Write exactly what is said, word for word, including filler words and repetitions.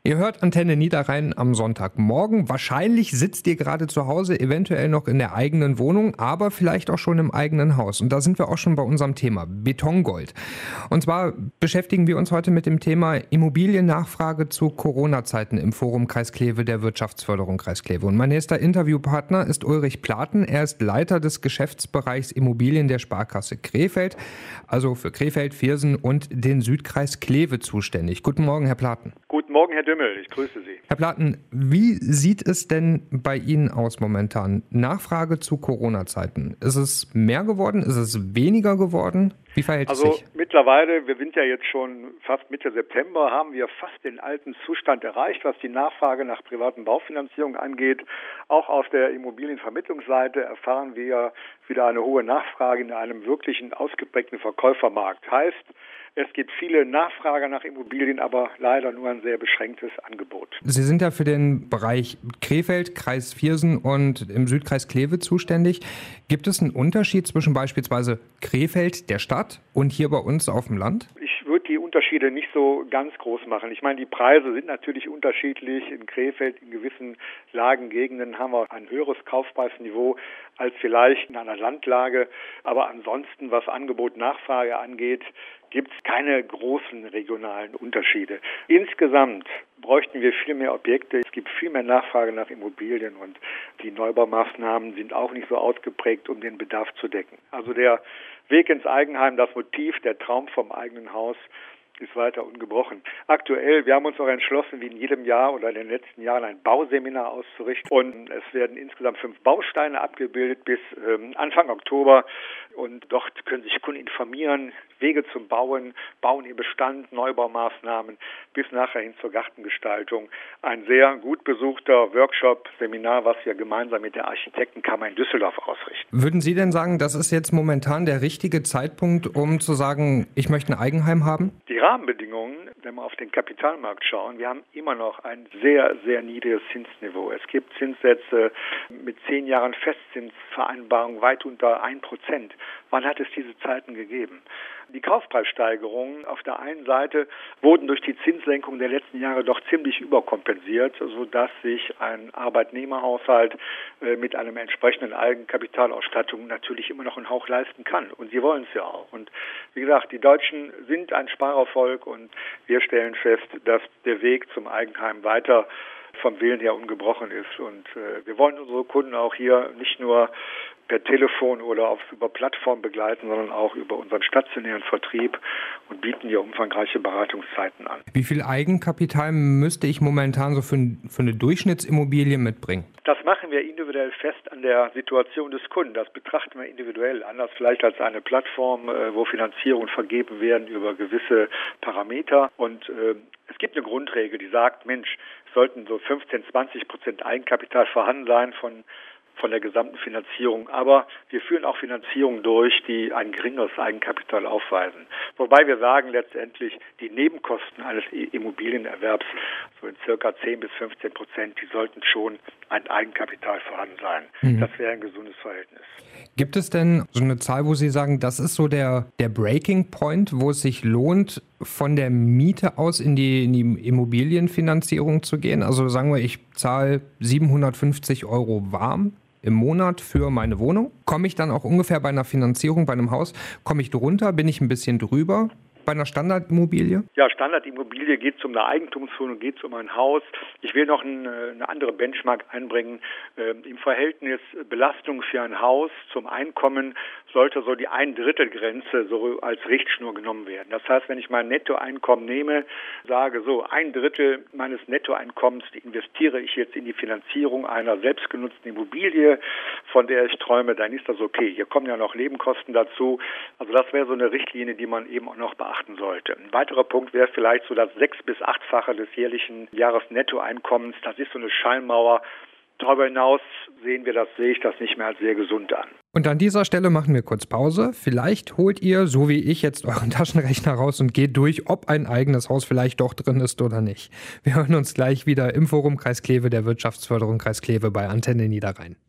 Ihr hört Antenne Niederrhein am Sonntagmorgen. Wahrscheinlich sitzt ihr gerade zu Hause, eventuell noch in der eigenen Wohnung, aber vielleicht auch schon im eigenen Haus. Und da sind wir auch schon bei unserem Thema Betongold. Und zwar beschäftigen wir uns heute mit dem Thema Immobiliennachfrage zu Corona-Zeiten im Forum Kreis Kleve der Wirtschaftsförderung Kreis Kleve. Und mein nächster Interviewpartner ist Ulrich Platen. Er ist Leiter des Geschäftsbereichs Immobilien der Sparkasse Krefeld, also für Krefeld, Viersen und den Südkreis Kleve zuständig. Guten Morgen, Herr Platen. Guten Morgen, Herr Dümmel, ich grüße Sie. Herr Platen, wie sieht es denn bei Ihnen aus momentan? Nachfrage zu Corona-Zeiten. Ist es mehr geworden? Ist es weniger geworden? Wie verhält also, es sich? Also mittlerweile, wir sind ja jetzt schon fast Mitte September, haben wir fast den alten Zustand erreicht, was die Nachfrage nach privaten Baufinanzierung angeht. Auch auf der Immobilienvermittlungsseite erfahren wir wieder eine hohe Nachfrage in einem wirklichen ausgeprägten Verkäufermarkt. Heißt, es gibt viele Nachfrager nach Immobilien, aber leider nur ein sehr beschränktes Angebot. Sie sind ja für den Bereich Krefeld, Kreis Viersen und im Südkreis Kleve zuständig. Gibt es einen Unterschied zwischen beispielsweise Krefeld, der Stadt, und hier bei uns auf dem Land? Ich würde die Unterschiede nicht so ganz groß machen. Ich meine, die Preise sind natürlich unterschiedlich. In Krefeld, in gewissen Lagen, Gegenden haben wir ein höheres Kaufpreisniveau als vielleicht in einer Landlage. Aber ansonsten, was Angebot, Nachfrage angeht, gibt es keine großen regionalen Unterschiede. Insgesamt bräuchten wir viel mehr Objekte. Es gibt viel mehr Nachfrage nach Immobilien und die Neubaumaßnahmen sind auch nicht so ausgeprägt, um den Bedarf zu decken. Also der Weg ins Eigenheim, das Motiv, der Traum vom eigenen Haus ist weiter ungebrochen. Aktuell, wir haben uns auch entschlossen, wie in jedem Jahr oder in den letzten Jahren ein Bauseminar auszurichten. Und es werden insgesamt fünf Bausteine abgebildet bis ähm, Anfang Oktober. Und dort können sich Kunden informieren, Wege zum Bauen, Bauen im Bestand, Neubaumaßnahmen bis nachher hin zur Gartengestaltung. Ein sehr gut besuchter Workshop, Seminar, was wir gemeinsam mit der Architektenkammer in Düsseldorf ausrichten. Würden Sie denn sagen, das ist jetzt momentan der richtige Zeitpunkt, um zu sagen, ich möchte ein Eigenheim haben? Die Rahmenbedingungen, wenn wir auf den Kapitalmarkt schauen, wir haben immer noch ein sehr, sehr niedriges Zinsniveau. Es gibt Zinssätze mit zehn Jahren Festzinsvereinbarungen weit unter ein Prozent. Wann hat es diese Zeiten gegeben? Die Kaufpreissteigerungen auf der einen Seite wurden durch die Zinssenkung der letzten Jahre doch ziemlich überkompensiert, sodass sich ein Arbeitnehmerhaushalt mit einem entsprechenden Eigenkapitalausstattung natürlich immer noch einen Hauch leisten kann. Und sie wollen es ja auch. Und wie gesagt, die Deutschen sind ein Sparervolk und wir stellen fest, dass der Weg zum Eigenheim weiter vom Willen her ungebrochen ist. Und äh, wir wollen unsere Kunden auch hier nicht nur per Telefon oder auf, über Plattformen begleiten, sondern auch über unseren stationären Vertrieb und bieten hier umfangreiche Beratungszeiten an. Wie viel Eigenkapital müsste ich momentan so für, für eine Durchschnittsimmobilie mitbringen? Das machen wir individuell fest an der Situation des Kunden. Das betrachten wir individuell, anders vielleicht als eine Plattform, wo Finanzierungen vergeben werden über gewisse Parameter. Und äh, es gibt eine Grundregel, die sagt, Mensch, es sollten so fünfzehn, zwanzig Prozent Eigenkapital vorhanden sein von von der gesamten Finanzierung. Aber wir führen auch Finanzierungen durch, die ein geringeres Eigenkapital aufweisen. Wobei wir sagen, letztendlich die Nebenkosten eines Immobilienerwerbs, so in circa zehn bis fünfzehn Prozent, die sollten schon ein Eigenkapital vorhanden sein. Mhm. Das wäre ein gesundes Verhältnis. Gibt es denn so eine Zahl, wo Sie sagen, das ist so der, der Breaking Point, wo es sich lohnt, von der Miete aus in die, in die Immobilienfinanzierung zu gehen? Also sagen wir, ich zahle siebenhundertfünfzig Euro warm im Monat für meine Wohnung. Komme ich dann auch ungefähr bei einer Finanzierung, bei einem Haus, komme ich drunter, bin ich ein bisschen drüber? Bei einer Standardimmobilie? Ja, Standardimmobilie geht es um eine Eigentumswohnung, geht es um ein Haus. Ich will noch eine, eine andere Benchmark einbringen. Ähm, Im Verhältnis Belastung für ein Haus zum Einkommen sollte so die Ein-Drittel-Grenze so als Richtschnur genommen werden. Das heißt, wenn ich mein Nettoeinkommen nehme, sage so, ein Drittel meines Nettoeinkommens, die investiere ich jetzt in die Finanzierung einer selbstgenutzten Immobilie, von der ich träume, dann ist das okay. Hier kommen ja noch Nebenkosten dazu. Also das wäre so eine Richtlinie, die man eben auch noch beachten sollte. Ein weiterer Punkt wäre vielleicht so das sechs- bis achtfache des jährlichen Jahresnettoeinkommens. Das ist so eine Schallmauer. Darüber hinaus sehen wir das, sehe ich das nicht mehr als sehr gesund an. Und an dieser Stelle machen wir kurz Pause. Vielleicht holt ihr, so wie ich, jetzt euren Taschenrechner raus und geht durch, ob ein eigenes Haus vielleicht doch drin ist oder nicht. Wir hören uns gleich wieder im Forum Kreis Kleve der Wirtschaftsförderung Kreis Kleve bei Antenne Niederrhein.